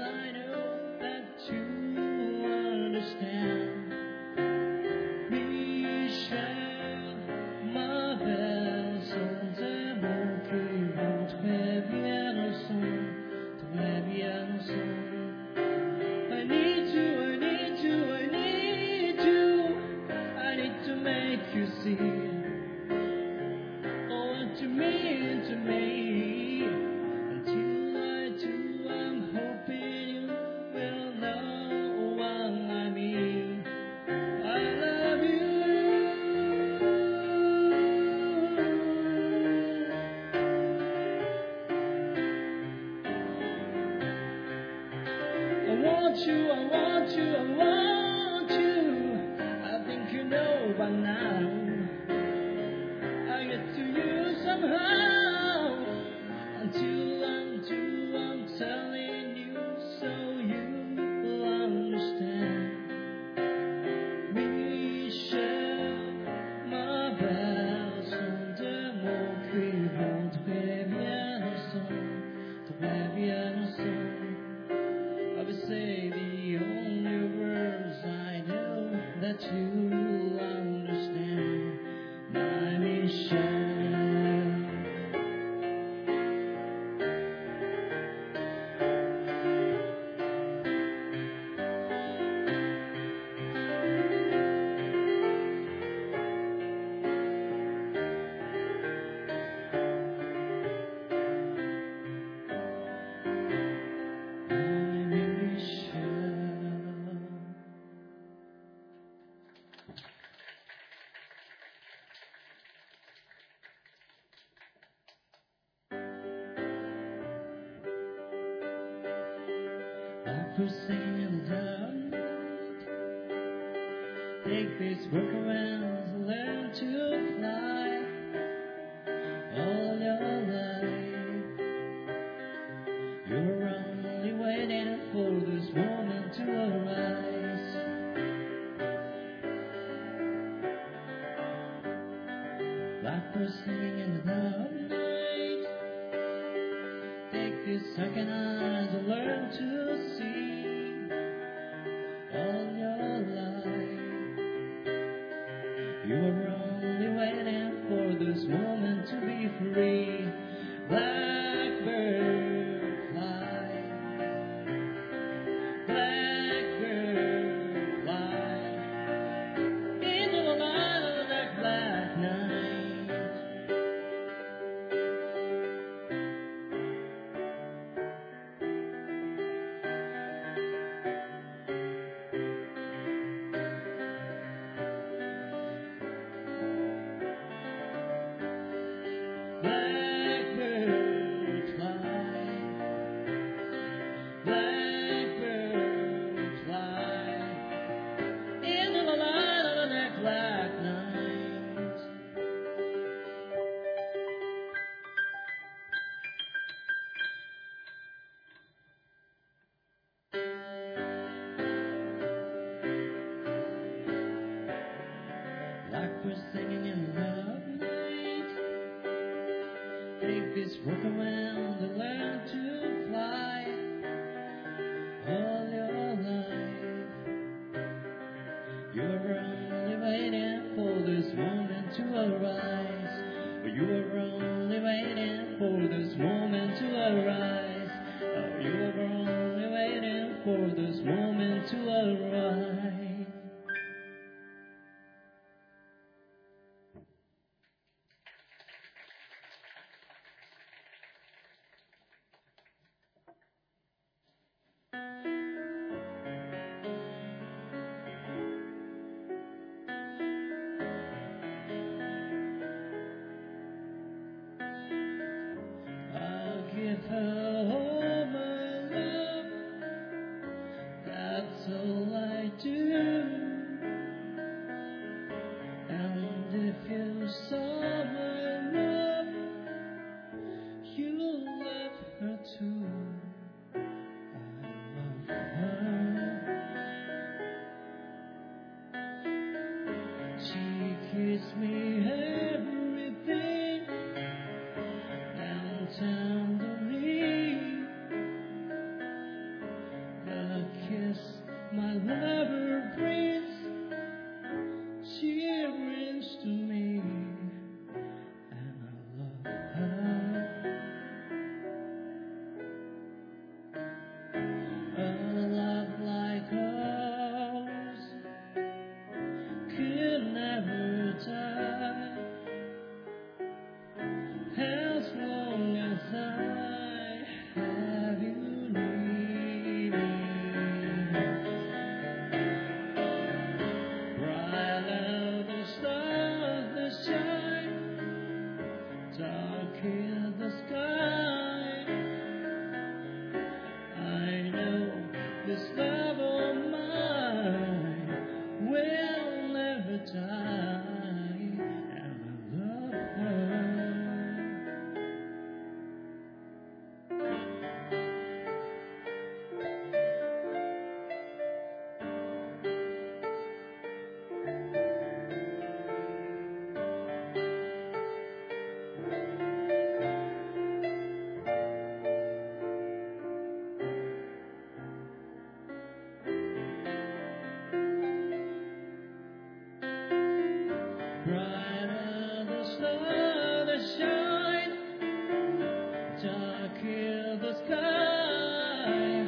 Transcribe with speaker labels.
Speaker 1: I know that you understand. Michel, ma belle, sont des mots qui vont très bien ensemble, très bien ensemble. I need you, I need you, I need you. I need to make you see what you mean to me. Until I do, I'm hoping you will know what I mean. I love you. I want you, I want you, I want you. I think you know by now. I get to you somehow. Until I'm telling you so you will understand. Michel, ma belle, sont des mots qui vont très bien ensemble, très bien ensemble. I would say the only words I know that you will understand, my Michelle. First thing in the night, take this work around, learn to fly all your life. You're only waiting for this moment to arise. Like first thing in the night, take this second eye to learn to see. All your life, you were only waiting for this moment to be free. Blackbird fly, blackbird fly, into the light of that black night. Blackbird fly, blackbird fly, into the light of that black night. Blackbird singing in the night. Take this work around and learn to fly all your life. You were only waiting for this moment to arise. You were only waiting for this moment to arise. You were only waiting for this moment to arise. Give her all my love, that's all I do. This love of mine will never die, and I love her. Brighter the star that shine, darker the sky.